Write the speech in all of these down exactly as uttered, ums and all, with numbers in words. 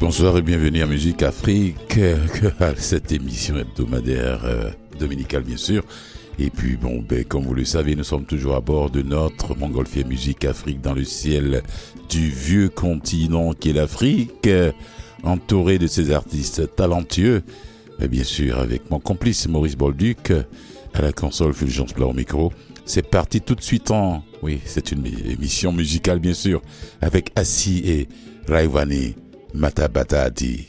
bonsoir et bienvenue à Musique Afrique, cette émission hebdomadaire euh, dominicale bien sûr. Et puis bon, ben, comme vous le savez, nous sommes toujours à bord de notre Montgolfière Musique Afrique dans le ciel du vieux continent qui est l'Afrique, euh, entouré de ces artistes talentueux. Et bien sûr, avec mon complice Maurice Bolduc à la console, Fulgence Blanc au micro. C'est parti tout de suite en... Oui, c'est une émission musicale bien sûr, avec Assi et Rayvani Mata Batadi.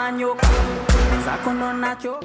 manyo zako ndo nacho.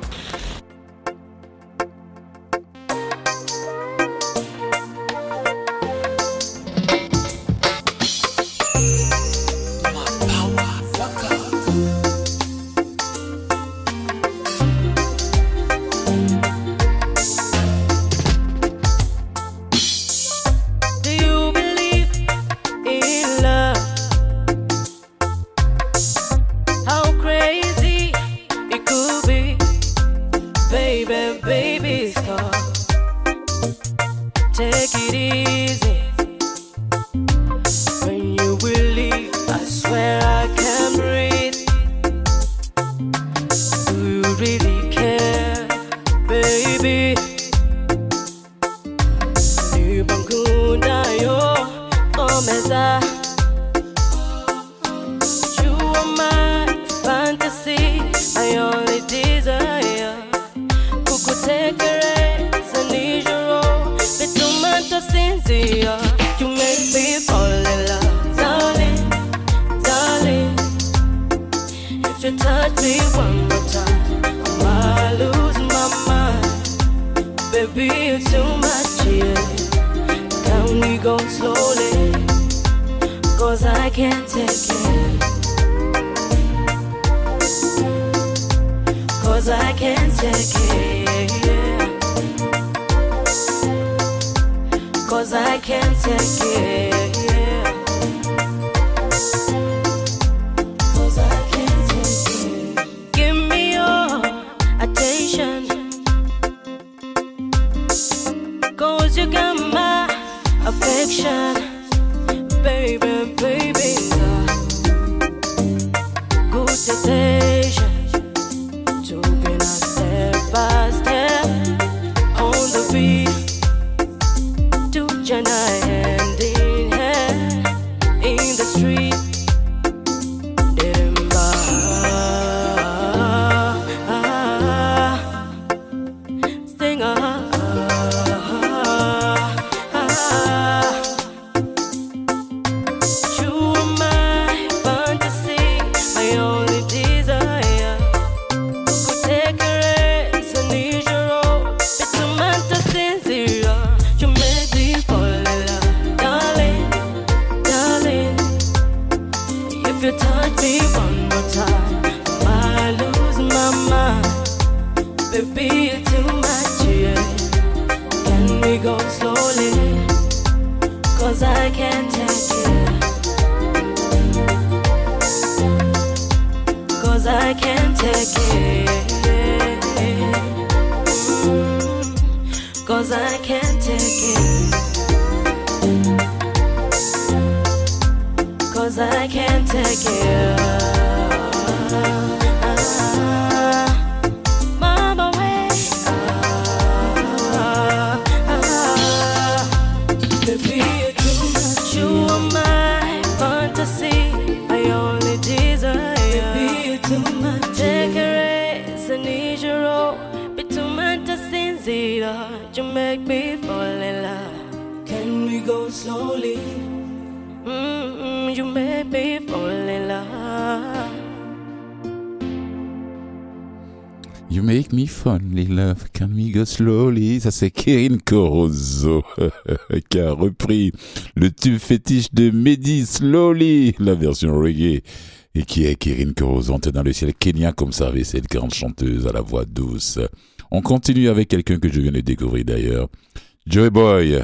You make me fondly love, can we go slowly? Ça c'est Kérine Corozzo qui a repris le tube fétiche de Mehdi, Slowly, la version reggae. Et qui est Kérine Corozzo, on était dans le ciel Kenya, comme ça, avec cette grande chanteuse à la voix douce. On continue avec quelqu'un que je viens de découvrir d'ailleurs, Joey Boy,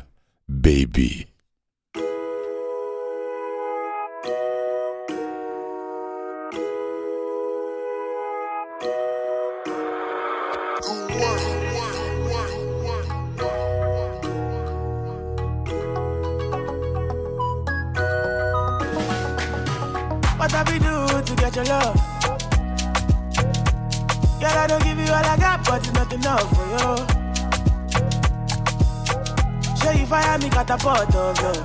Baby. What have we do to get your love? Girl, I don't give you all I got, but it's not enough for you. Show you fire me, catapult of love.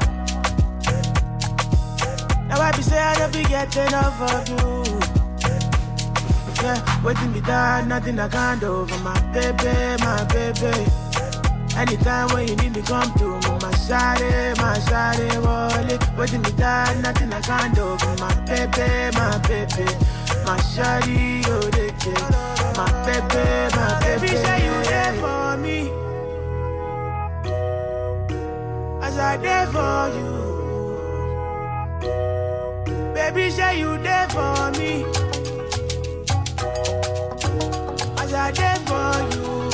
Now I be say I don't be getting enough of you. Yeah, waiting me down, nothing I can't do for my baby, my baby. Anytime when you need me, come to me, my shawty, my shawty, wallet. Waiting me down, nothing I can't do for my baby, my baby. My shawty, oh, they care. My baby, my baby, say you there for me. As I there for you. Baby, say you there for me. As I there for you.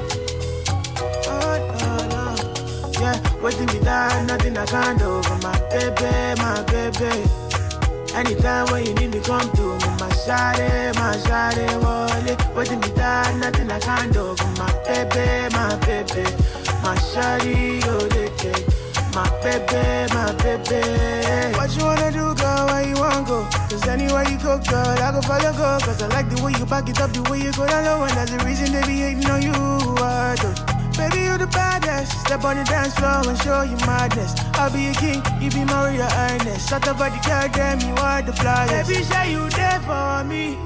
Oh, no, no. Yeah, waiting me down, nothing I can't do for my baby, my baby. Anytime when you need me, come to me, my shawty, my shawty, wallet. Waiting me down, nothing I can't do for my baby, my baby. My shawty, oh, they care. My baby, my baby. What you wanna do, girl, where you wanna go? Cause anywhere you go, girl, I go follow, go. Cause I like the way you back it up, the way you go down low. And that's the reason they be hating on you, I do. Baby, you the baddest. Step on the dance floor and show you madness. I'll be a king, you be my real highness. Shut up, body, girl, damn, you are the flyest. Baby, say you there for me.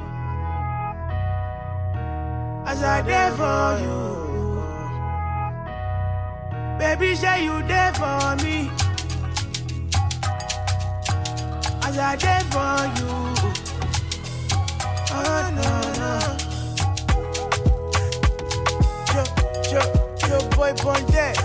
As I there for you. Baby, say you there for me. As I there for you. Oh, no, no. Yo, yo, yo, boy, born dead.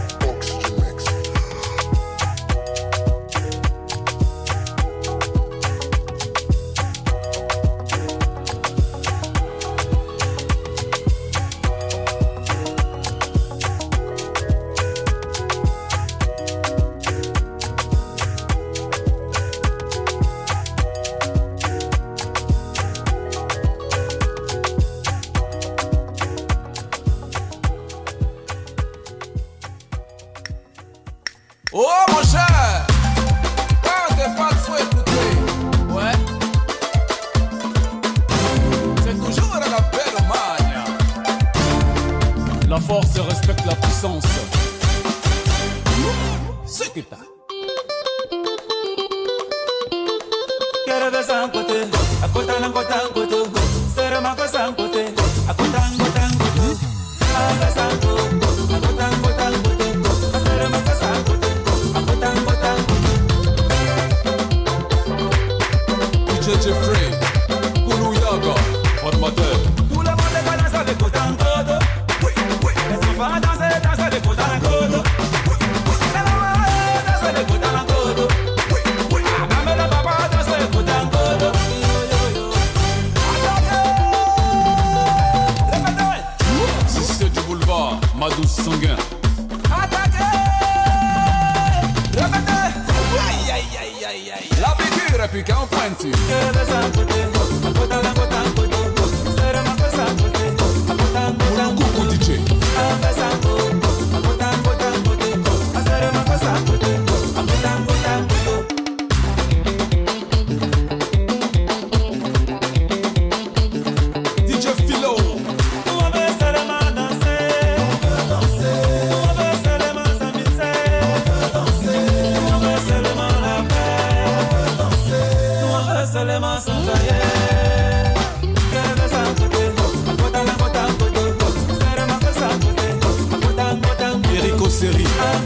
Oh mon cher, quand t'es pas trop écouté, ouais, c'est toujours la belle mania. La force respecte la puissance. C'est que t'as. Quiero ver sans côté, à côté d'un côté d'un côté, c'est ma cosa sans côté, à côté d'un côté d'un côté, à la santo, à côté d'un côté d'un côté, c'est ma cosa sans côté. D J Jeffrey, Kulu Yaga, formateur. Tout le monde est danser avec côté en côte. Oui, oui. Les enfants dansent, dansent avec côté en côte. Oui, oui. Les mamans dansent avec côté en côte. Oui, oui. La maman et le papa dansent avec côté en côte. Attaquez! Répétez! Si c'est du boulevard, ma douce sanguin. La piqûre est plus qu'un pointu. Pour coucou D J. D J Philo. On veut seulement danser. On veut danser. On veut seulement s'amuser. On veut danser. On veut seulement la paix. On veut seulement s'enjailler. Eric Oseri.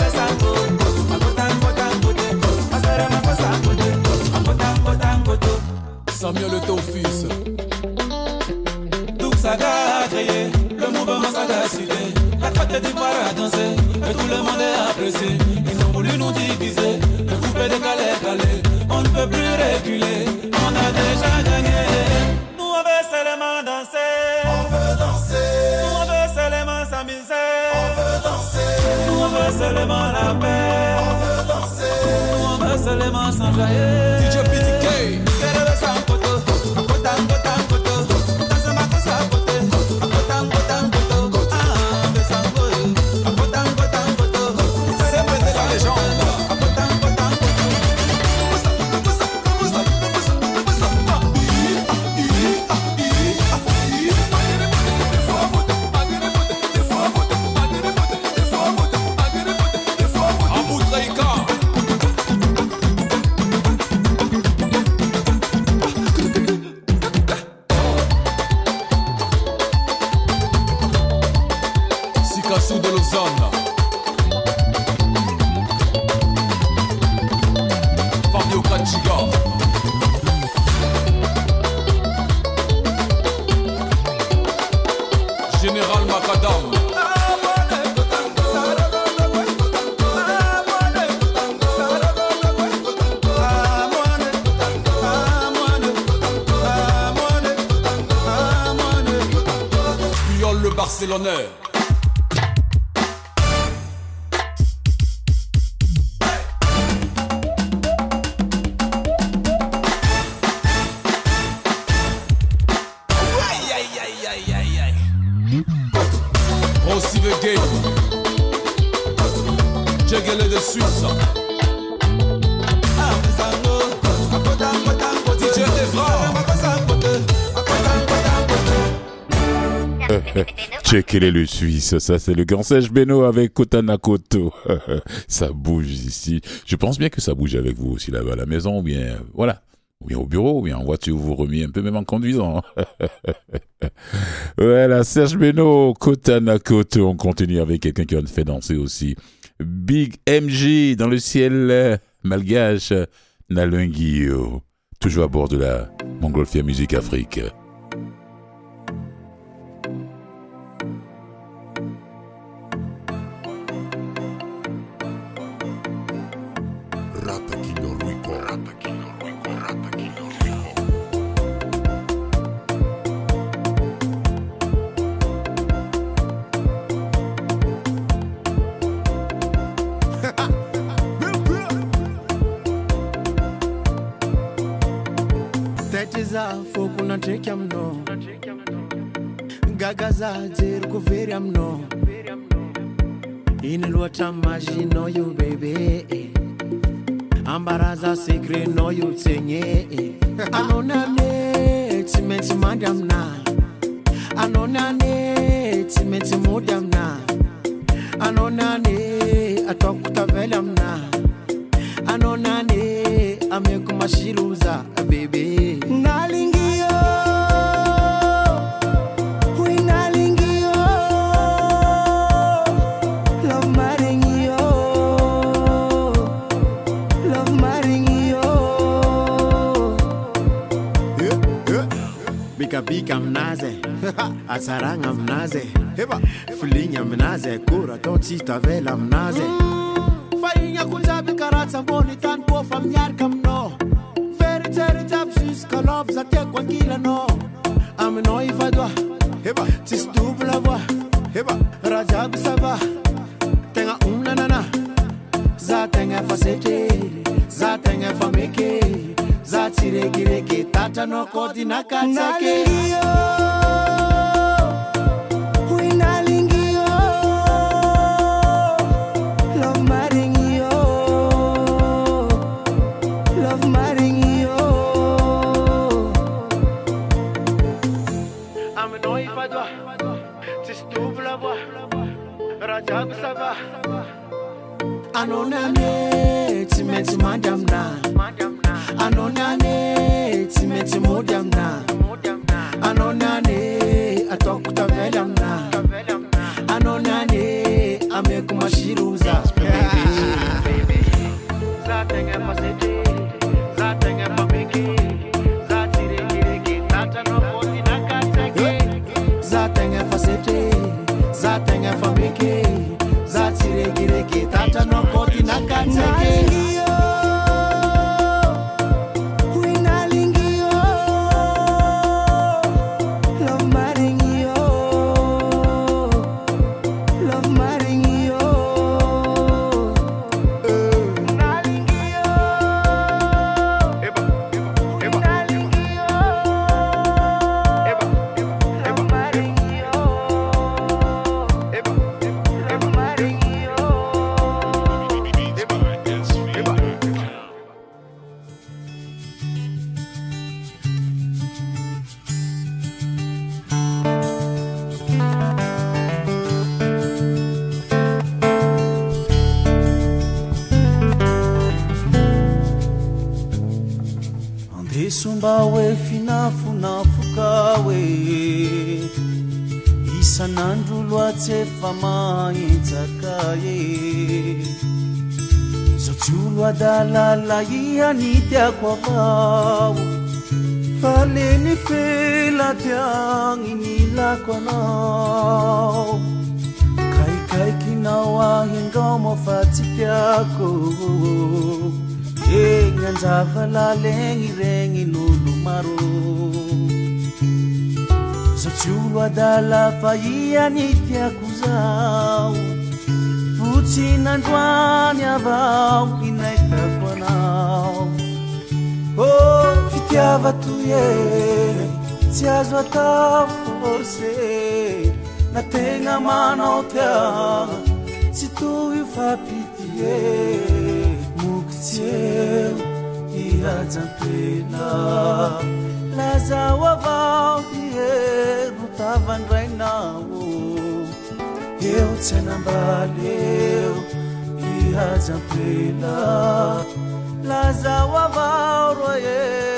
Samuel était au fils. Tout ça a créé, le mouvement ça a décidé. La Côte d'Ivoire a dansé, et tout le monde est apprécié. Ils ont voulu nous diviser, le groupe est décalé, calé. On ne peut plus reculer, on a déjà gagné. Nous on veut seulement danser. On veut danser. Nous on veut seulement s'amuser. On veut danser. Nous on veut seulement la paix. On veut danser. Nous on veut seulement s'enjailler. D J P D K. Quero ver sans photo. Acotan, acotan, photo. Danse ma cosa à côté. Acotan, acotan, photo. Ah, mais sans photo. Acotan, acotan, photo. C'est moi de la légende. Acotan, acotan, photo. Sikassou de Lausanne. Fabio Kachiga. Barcelonais. Rossi the Game, Jagale de Suisse. D J Checkez-les le Suisse, ça c'est le grand Serge Beno avec Kotana Koto. Ça bouge ici. Je pense bien que ça bouge avec vous aussi là-bas à la maison, ou bien voilà, ou bien au bureau, ou bien en voiture, vous remuez un peu même en conduisant. Voilà, Serge Beno, Kotana Koto. On continue avec quelqu'un qui a fait danser aussi. Big M J dans le ciel malgache, Nalungio, toujours à bord de la Montgolfière Musique Afrique. Fokuna take am no Gagaza zir kuveri am no Inilwata maji no you baby Ambaraza secret no you tenye Anona ne timeti madam na Anona ne timeti modam na Anona ne atokuta velam na Anona ne amekumashiruza baby Bika mnaze, asaranga mnaze, heba, fulinya mnaze, kura toti tavela mnaze. Fainya kutabi karata mboni tan po famyar kamno. Very very tapsis kalop zate kwa kila no. Amno ifadwa, heba, tis double la voix, heba, rajab saba. Tenga umna nana, za tenga fasete, za tenga fameke. Zatire gireke tata no kodi na katake Winalingio Love maringio Love maringio Ameno ifadwa Tis double la voix Rajab sava Anonane Timeti madam na Anonane, timeti modam na Anonane, atokuta velam na Anonane, amekumashiruza baby Zatenge fasete, zatenge fameke Zatire gireke, tata no koti na katake Zatenge fasete, zatenge fameke Zatire gireke, tata no koti na katake Sumbawe finafunafukawe Isanandru lwate fama itakaye Zotulwa dalala ianitia kwa vau Faleni fela tiang inila kwa nao Kai kai kinawa hingomo fatitiako Nyanza vala lengi rengi nulu maro tsy olo adala fa iany tiako zao fotsy nandroany avao inaitako anao oh fitiava toye tsy azo atao forse na tegna manao tiana tsy toy fapitie mokotsy eo ihajampena lazao avao ero tavandrainao eo tsy anambaly eo ihajampena lazao avao roe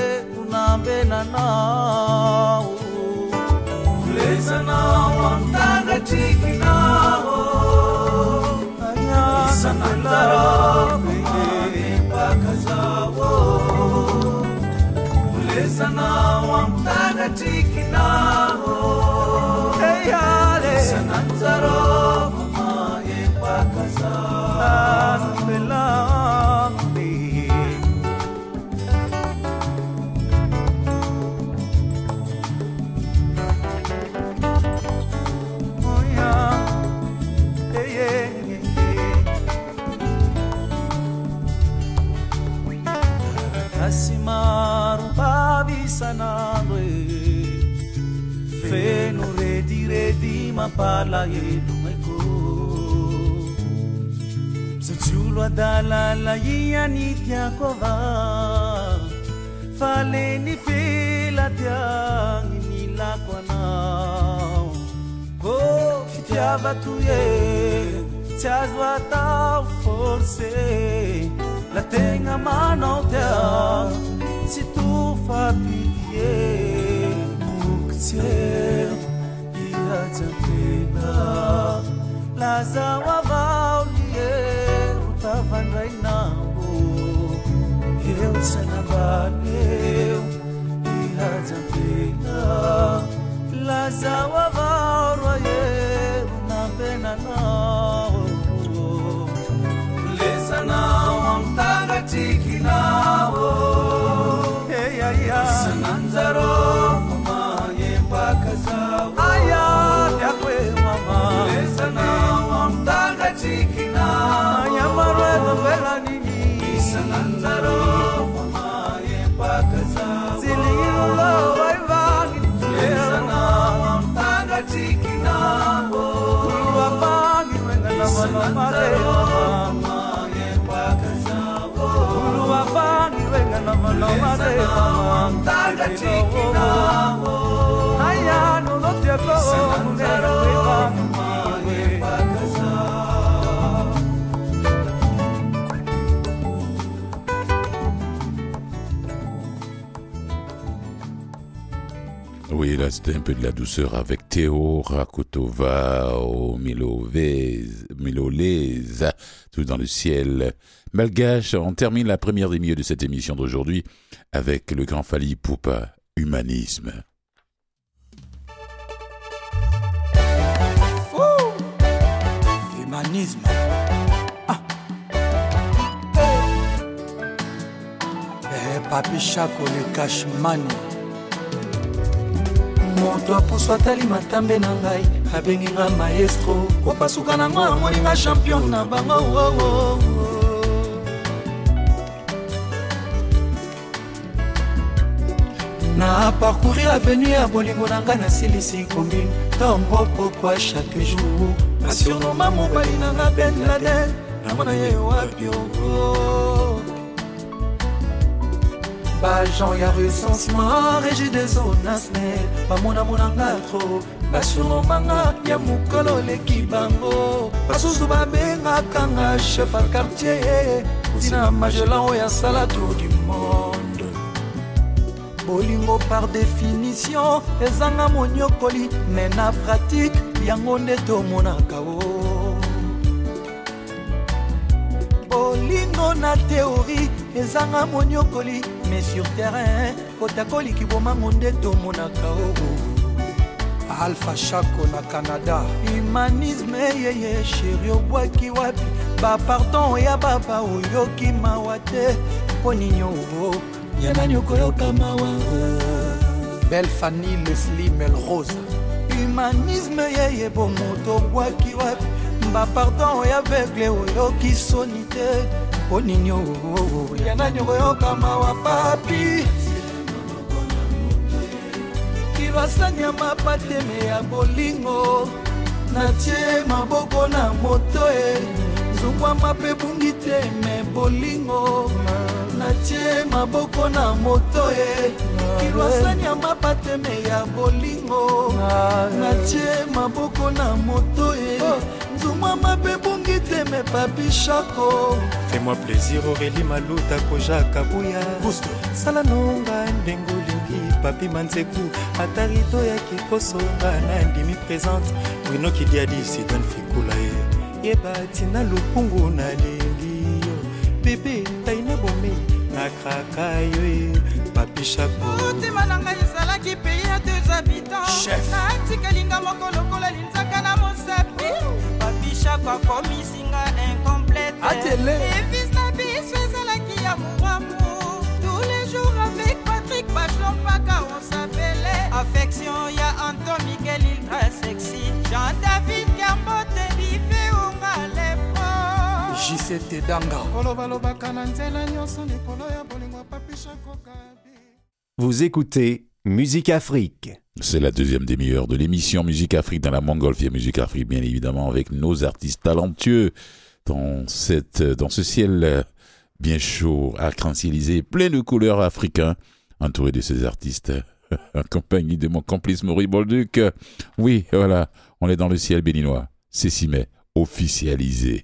unambenanao lezanao amtagatrikinao isanantarao pakazao lezanao amtagatrikinao isanantarao pakazao Asimaro bavisanando feno redi redi mapala elumeko Saciulo adalala iani tiakova faleni fila tiangi nilako anao oh fitiava tuye tsy azo atao forse la tenga manao tia si tu fa pitié muktier ihajampena lazao avao lier utavandrainao eu sanambaleu ihajampena lazao avao royer unambenanao lezanao amtagatrikinao sananzaro mamaye pakazao aya yakwe mama lezanao amtagatrikinao yamarwego belanini sananzaro mamaye pakazao ziliulo waivagi lezanao amtagatrikinao wapagi wengana manomare Wafangi wenga na malomade mama tagatikinao aya no lote ko munero we pakaza Oui, là c'était un peu de la douceur avec Théo Rakotova au Miloleza, tout dans le ciel malgache. On termine la première des milieux de cette émission d'aujourd'hui avec le grand Fally Ipupa, Humanisme. Ouh, humanisme. Ah. Hey. Eh, Papi Chaco le cash money. Moto apuso atali matambe na ngai abengi nga maestro kopasuka na ngo amoni nga champion na bango oh, oh, oh. Na parcourir avenue ya bolingo na ngai nasilisi combine tombo pourquoi chaque jour nasionoma mobali na nga Ben Laden namona ye wapi oh. Bajan ya recensement régi des zones asne bamona monanga tro basuromanga ya mukolo leki bango basusu babenga kanga chef à quartier dina magellan ya sala tour du monde bolingo par définition ezanga monyokoli mais na pratique yango nde tomonaka o bolingo na théorie ezanga monyokoli mais sur terrain kotakoli kibomango nde tomonaka o Alpha Chaco na Canada humanisme yeye chéri obwaki wapi ba pardon ya baba oyoki mawate poninyo yana nyoko yoka mawa Belle Fanny Leslie Melrose humanisme yeye bomoto bwaki wapi mba pardon oyo aveugle oyoki soni te mpo nini yana nyongo yokama wa papi kilwasanya mapateme ya bolingo natie maboko na moto e nzungwama mpe bungi te me bolingo natie maboko na moto e kilwasanya mapateme ya bolingo natie maboko na moto e nzungwama mpe bungi te me papi shako. Fais-moi plaisir Aurélie Maluta koja kabuya gusto sala nonga ndengo lingi papi manzeku atarito ya kikoso na ndimi présente Bruno Kidiadi Sidan Fikula ye yeba tina lupungu na lingi yo bébé taina bomé na kraka yo papi shako utima nanga izalaki pays à deux habitants natika linga moko lokola linzaka na mosapi papi shako akomisinga incomplète et fils na biso ezalaki ya mouramu tous les jours avec Patrick Bachelon Paka on s'appelait affection ya Anton Miguel ultra sexy Jean-David Gambote bife unga lepo J C T Danga kolobalobaka na nzela nyonso likolo ya bolingo papi shako kabi. Vous écoutez Musique Afrique. C'est la deuxième demi-heure de l'émission Musique Afrique dans la Montgolfière Musique Afrique, bien évidemment, avec nos artistes talentueux dans, cette, dans ce ciel bien chaud, arc-en-cielisé, plein de couleurs africains, entouré de ces artistes, en compagnie de mon complice Maurice Bolduc. Oui, voilà, on est dans le ciel béninois. C'est six mai, officialisé.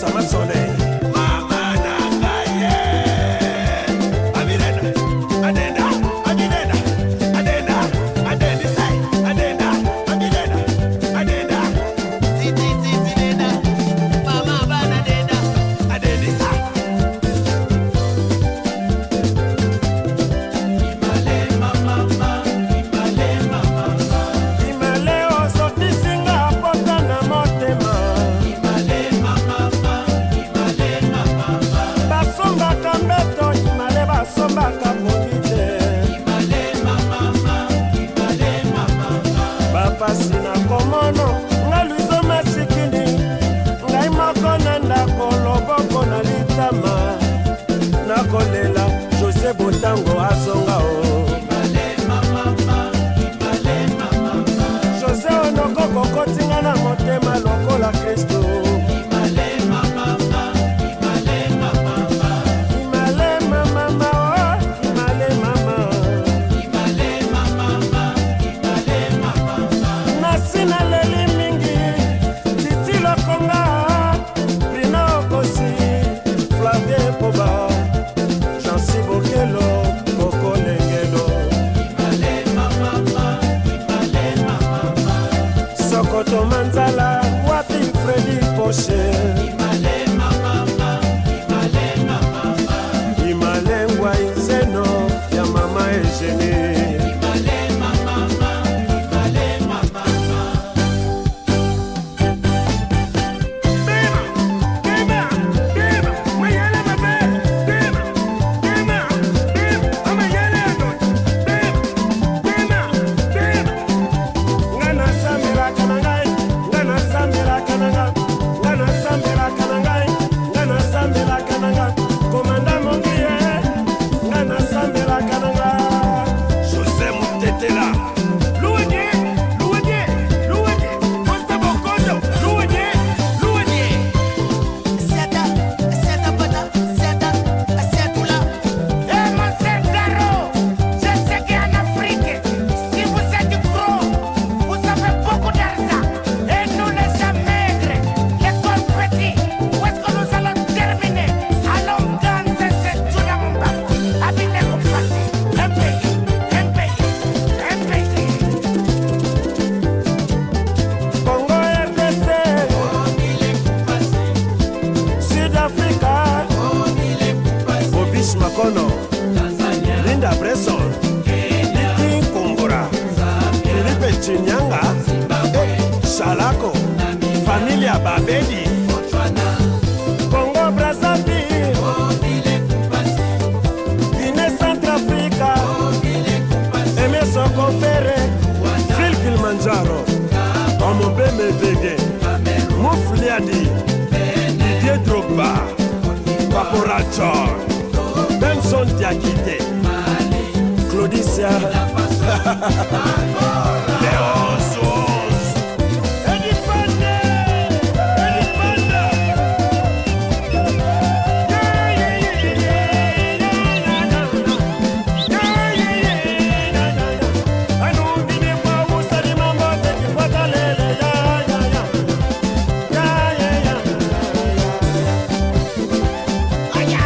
Sama Soleil. Botango asonga o José onoko kokotinga na motema lokola Kristo Imale mama Imale mama Imale mama Imale mama Imale mama Imale mama Nasina leli mingi Titi lokonga Prina okosi Flavie Poba Bokelo, Boko Lengelo Imale mama, Imale mama Sokoto Manzala, Wapi Freddy Poche Imale mama, Imale mama Imale Waizeno, ya mama Eugenie Imale mama, Imale mama Bema, Bema, Bema, Mayala Mabe Makono, Linda Bresson, Liki Kumbura, Felipe Chinyanga, Salako, Familia Babedi, Congo Brazzaville, Guinée Centrafrica, Emerson Confere, Phil Kilimanjaro, Omobeme Vege, Moufliadi, Didier Drogba, Caporal John, Benson Diakité, Claudicia, Léon Sous, Eddie Panda, Eddie Panda. Yeah, yeah, yeah, yeah, yeah, yeah, yeah, yeah. I know the name of Musali Mambo, take you for the lele, yeah, yeah, yeah. Yeah, yeah, yeah, yeah, yeah.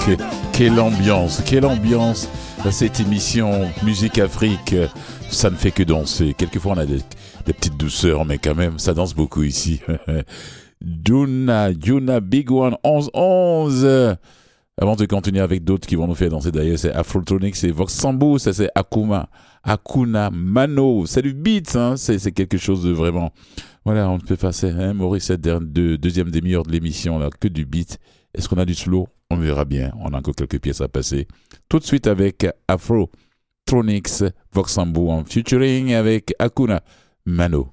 que, quelle ambiance, quelle ambiance cette émission Musique Afrique. Ça ne fait que danser. Quelquefois on a des, des petites douceurs, mais quand même ça danse beaucoup ici. Juna, Juna Big One onze onze. Avant de continuer avec d'autres qui vont nous faire danser, d'ailleurs c'est Afrotronic, c'est Vox Sambo, ça c'est Akuma, Akuna Mano. C'est du beat, hein, c'est, c'est quelque chose de vraiment... Voilà, on ne peut pas hein, Maurice, cette dernière, deux, deuxième demi-heure de l'émission, là, que du beat. Est-ce qu'on a du slow? On verra bien. On a encore quelques pièces à passer. Tout de suite avec Afrotronics, Vox Sambo en featuring avec Akuna Mano.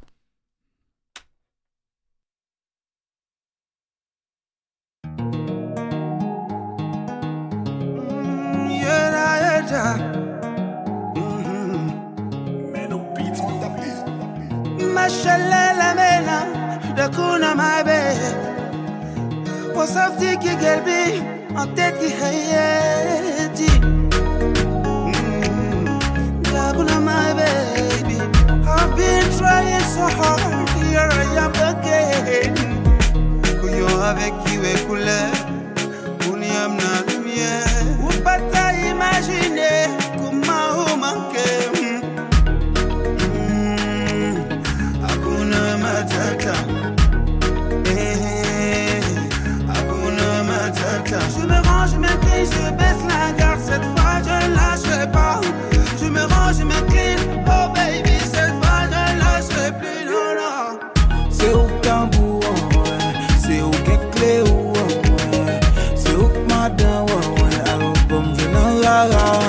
Mashallah la mena de kuna my babe. What's up tiki gelbi en tête qui hayati. Ya kuna my baby. I've been trying so hard. Here I am again. Kuyo avec qui est couleur. Uniam na lumière. Ou pas imaginer comment on manque. Matata, eh, Hakuna Matata. Je me range, je m'incline, je baisse la garde. Cette fois je lâcherai pas. Je me range, je m'incline. Oh baby, cette fois je lâcherai plus. Non, non. C'est au tambour, c'est au clé, c'est au madame, alors comme je n'en la la.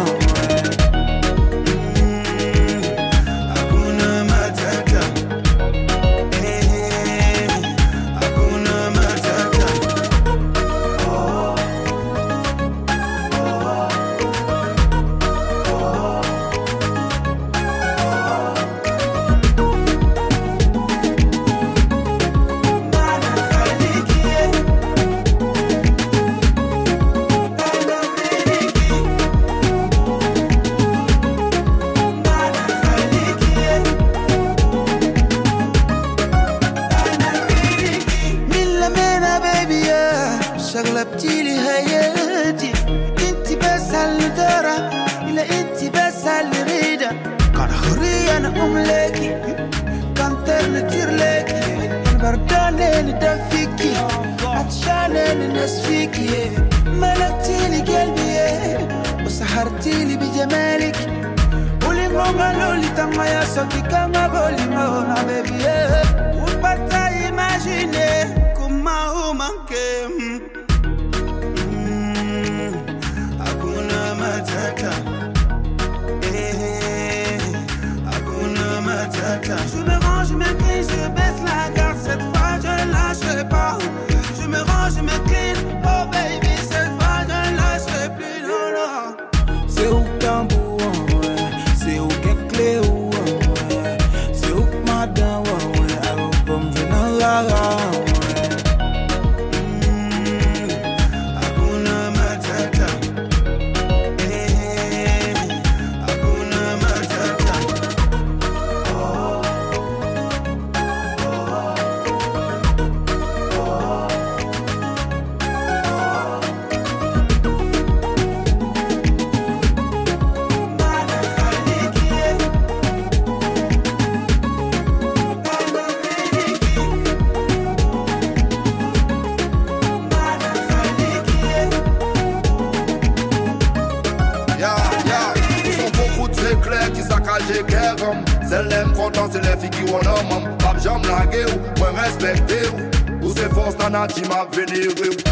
C'est l'important, c'est les filles qui ont un homme. Pas jamais laguer ou, moi respecter ou. Ou c'est force nana qui m'a vénéré ou.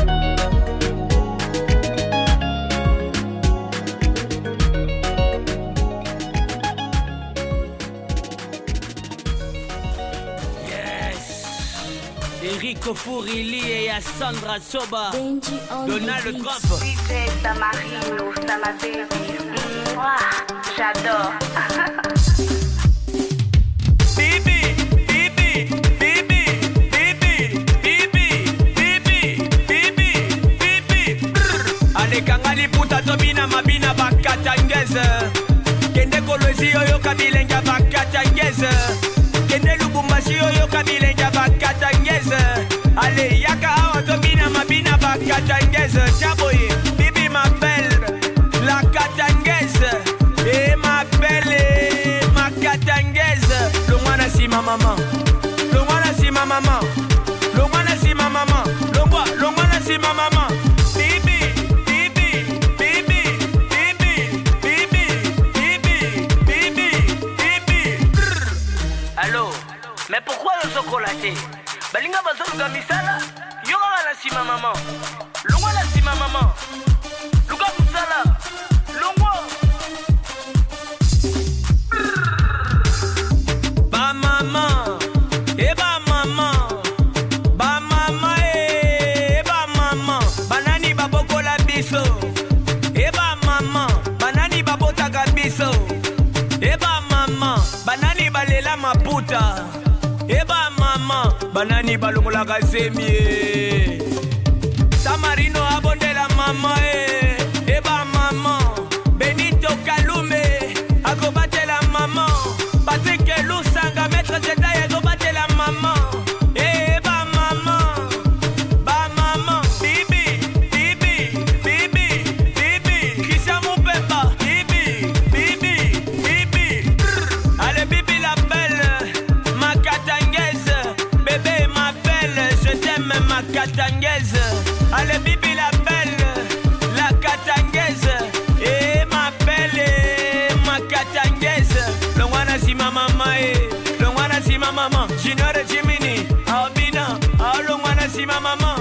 Enrico Furilli et Sandra Soba, Donald Trump. D J Samarino, Sama Baby, moi j'adore. Bibi, Bibi, Bibi, Bibi, Bibi, Bibi, Bibi, Bibi. Allez kangali puta tobina mabina bakatangeze. Kende kolwezi oyo kabilenga bakatangeze. Kende lubumbashi oyo kabilenga bakatangeze. Allez yaka awa tobina mabina bakatangeze. Chaboye, Bibi ma maman. Longwa na si ma maman. Longwa na si ma maman. Longwa, longwa na si ma maman. Bibi, bibi, bibi, bibi, bibi, bibi, bibi, bibi. Allô, mais pourquoi le chocolaté? Balinga bazoluka misala. Yoga na si ma maman. Longwa na si ma maman. Luka musala. Longwa. Ba maman. Eh ba maman. Ba maman eh ba maman. Banani baboko la biso. Eh ba maman. Banani babota ka biso. Eh ba maman. Banani balela maputa. Eh ba maman. Banani balongola ka semie. Samarino abondela mama eh. Eh ba maman. Benito Kalume akobatela maman. Patrick Lusanga maître Zeta akobatela maman. Eh ba maman. Ba maman. Bibi, bibi, bibi, bibi. Christian Moupemba. Bibi, bibi, bibi. Allez bibi la belle. Ma catangaise. Bébé ma belle. Je t'aime ma catangaise. Allez bibi la belle. La catangaise. Eh ma belle. eh, Ma catangaise. Le wana si ma maman eh. Le wana si ma maman. Junior et Jiminy. Albina. Ah le wana si ma maman.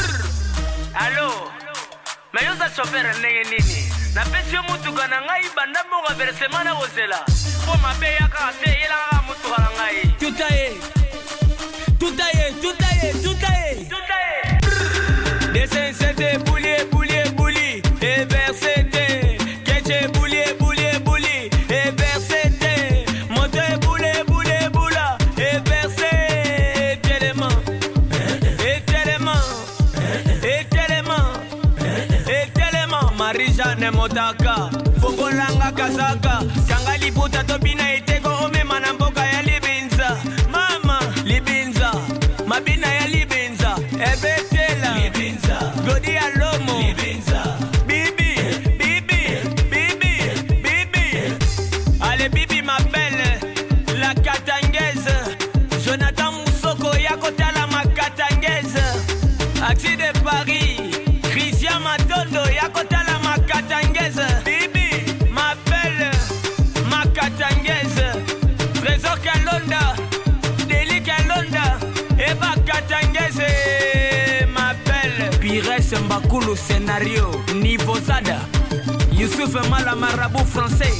Allô. Mais yo za chauffeur ndenge nini? Na pesi yo mutuka na ngai banda moka versement na kozela. Po mabe yaka te yela nga mutuka na ngai. Tutaye. Tutaye, tutaye, tutaye. Tutaye. Descensete boulier, boulier, bouli. Et versete. Keche boulier, boulier, bouli. Et versete. Monte boulier, boulier, boula. Et versete. Tellement. Et tellement. Et tellement. Et tellement. Marie-Jeanne Motaka. Fogolanga Kazaka. Kanga liputa tobina iteko ome manamboka ya libinza. Mama, libinza. Mabina ya libinza. Ebetela. Libinza. Godi ya lomo. Libinza. Bibi, bibi, bibi, bibi. Allez bibi ma belle. La catangaise. Jonathan Moussoko yakotala ma catangaise. Axi de Paris. Christian Matondo yakotala ma catangaise. Bibi, ma belle. Ma catangaise. Trésor Kalonda. Deli Kalonda. Eba Katangese. Ma belle. Pires Mbakulu scénario. Niveau Zada. Youssouf Mala Marabout français.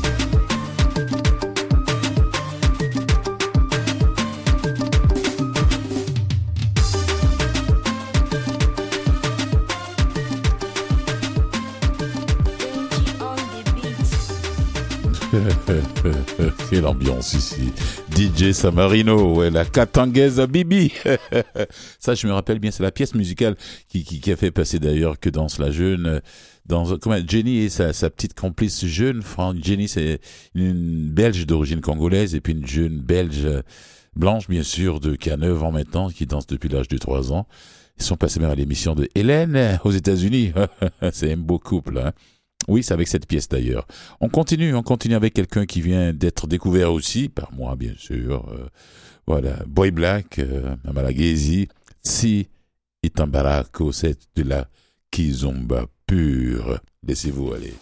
Quelle ambiance ici. D J Samarino, ouais, la Katangaise Bibi. Ça, je me rappelle bien, c'est la pièce musicale qui, qui, qui a fait passer d'ailleurs que danse la jeune. Dans, comment, Jenny et sa, sa petite complice jeune. Jenny, c'est une Belge d'origine congolaise et puis une jeune Belge blanche, bien sûr, de, qui a neuf ans maintenant, qui danse depuis l'âge de trois ans. Ils sont passés même à l'émission de Hélène aux États-Unis. C'est un beau couple, hein. Oui, c'est avec cette pièce d'ailleurs. On continue, on continue avec quelqu'un qui vient d'être découvert aussi, par moi bien sûr. Euh, voilà, Boy Black, euh, Amalagezi, Tsi Itambarako, c'est de la Kizomba pure. Laissez-vous aller.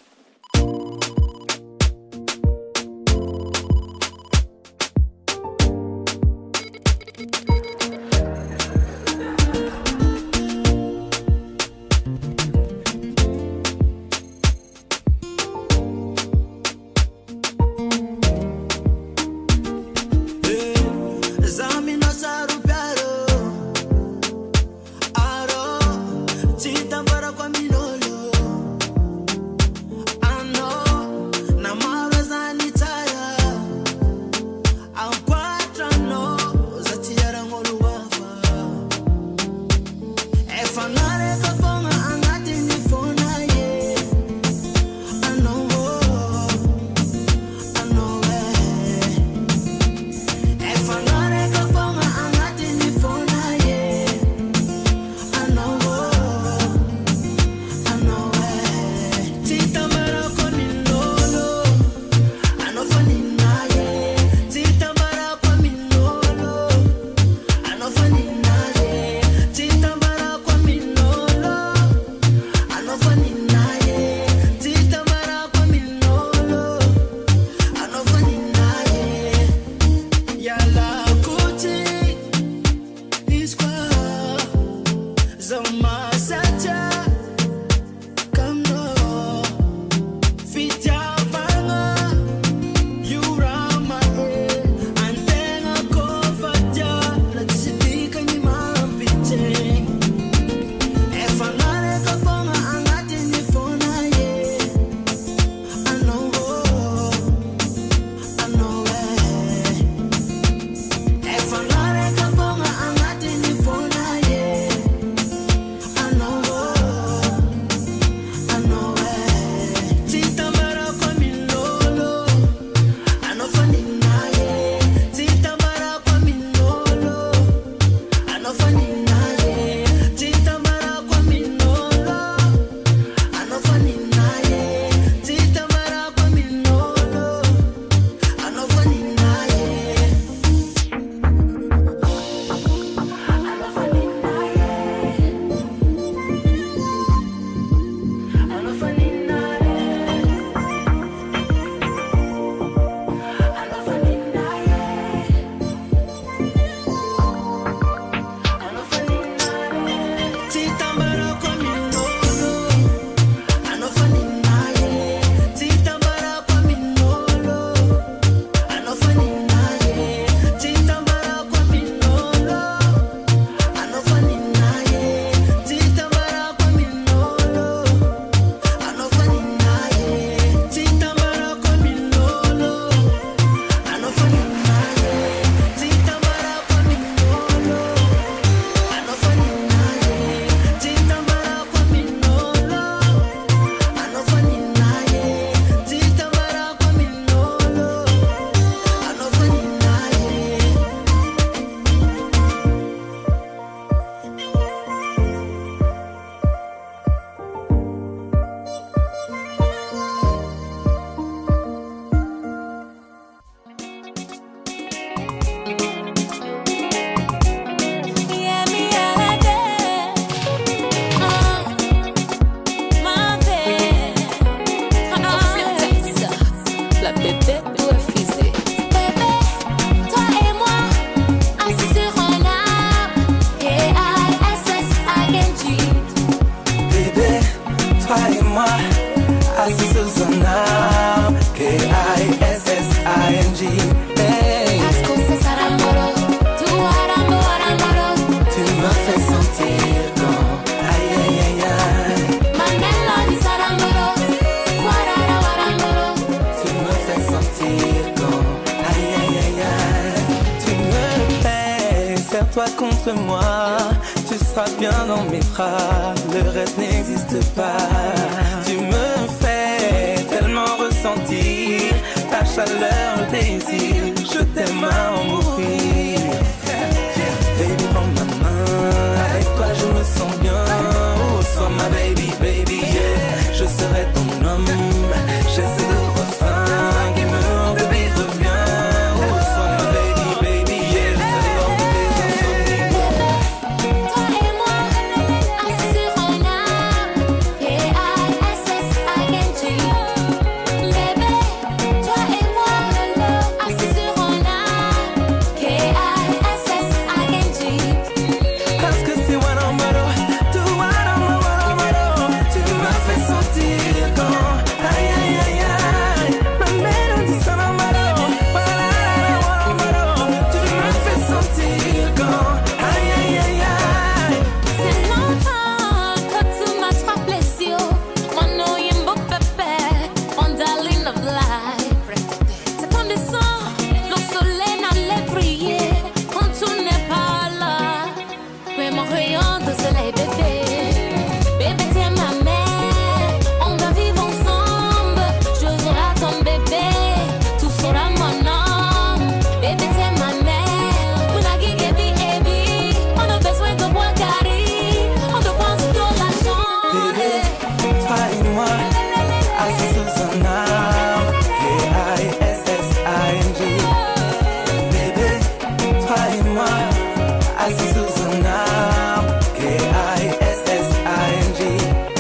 toi contre moi, tu seras bien dans mes bras, le reste n'existe pas. Tu me fais tellement ressentir ta chaleur, le désir, je t'aime à en mourir. Baby, prends ma main, avec toi je me sens bien. Oh, sois ma baby, baby, yeah. Je serai ton homme, j'essaie de refrain qui me bébé reviens. Oh, sois ma baby, baby, yeah. Je serai l'homme de tes insomnies. Toi et moi, assis sur un arbre, K I S S I N G. Bébé, toi et moi, assis sur un arbre, K I S S I N G. Parce que c'est Wanamaro, tout Wanamaro, tu m'as fait sentir quand aïe aïe aïe aïe, ma mélodie sonne en maro, Wanamaro, tu m'as fait sentir quand aïe aïe aïe aïe. C'est longtemps que tu m'as frappé si haut. Moi, non, il me bébé, on darling of life. C'est quand descend, le soleil n'allait briller quand tu n'es pas là. Mais mon rayon de soleil, bébé. Bébé, tiens ma main, on va vivre ensemble. Je serai ton bébé, tout sera mon nom. Bébé, tiens ma main, on a gagné, baby. On a besoin de boire carré, on dépense de l'argent. Bébé, toi et moi, assis sous un arbre, K I S S I N G. Bébé, toi et moi, assis sous un arbre, K I S S I N G.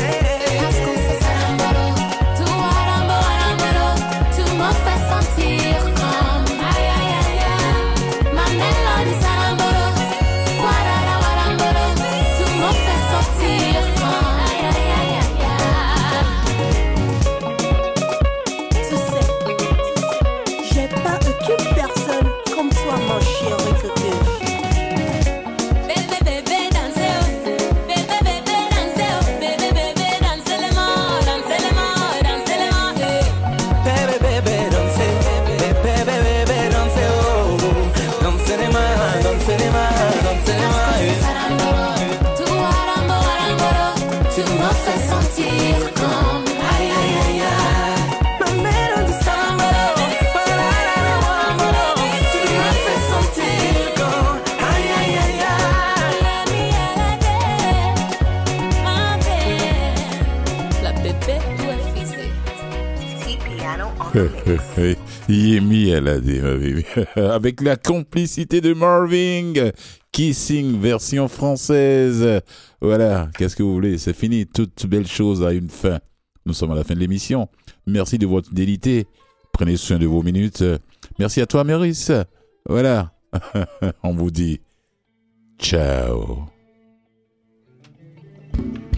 Tu warambo, warambo, tu me fais sentir comme aïe aïe aïe aïe. Ma mélodie saramboro, warara waramboro, tu me fais sentir comme aïe aïe aïe aïe aïe. Tu sais, j'ai pas aucune personne comme toi, mon chéri Coco. Bébé bébé dansez oh, bébé bébé dansez oh, bébé bébé dansez les mains, dansez les mains, dansez les mains. Bébé, bébé, dansez, bébé, bébé, bébé, dansez, oh, dansez les mains, dansez les mains, dansez les mains. Saramboro, tu warambo waramboro, tu me fais sentir comme aïe aïe aïe aïe. Ma mélodie saramboro, warara waramboro, tu me fais sentir comme aïe aïe aïe aïe. La bébé doit fiser. Yemi Alade, ma baby. Avec la complicité de Marvin, Kissing version française. Voilà, qu'est-ce que vous voulez, c'est fini, toute belle chose a une fin. Nous sommes à la fin de l'émission. Merci de votre fidélité. Prenez soin de vos minutes. Merci à toi, Méris. Voilà, on vous dit ciao.